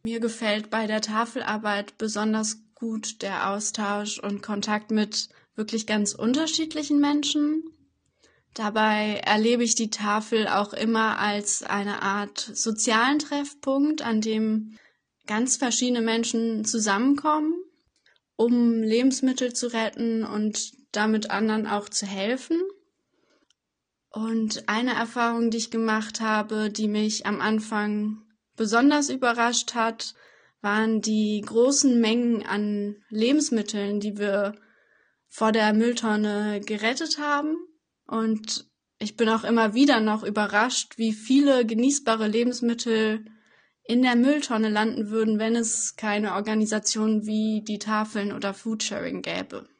Mir gefällt bei der Tafelarbeit besonders gut der Austausch und Kontakt mit wirklich ganz unterschiedlichen Menschen. Dabei erlebe ich die Tafel auch immer als eine Art sozialen Treffpunkt, an dem ganz verschiedene Menschen zusammenkommen, um Lebensmittel zu retten und damit anderen auch zu helfen. Und eine Erfahrung, die ich gemacht habe, die mich am Anfang besonders überrascht hat, waren die großen Mengen an Lebensmitteln, die wir vor der Mülltonne gerettet haben. Und ich bin auch immer wieder noch überrascht, wie viele genießbare Lebensmittel in der Mülltonne landen würden, wenn es keine Organisationen wie die Tafeln oder Foodsharing gäbe.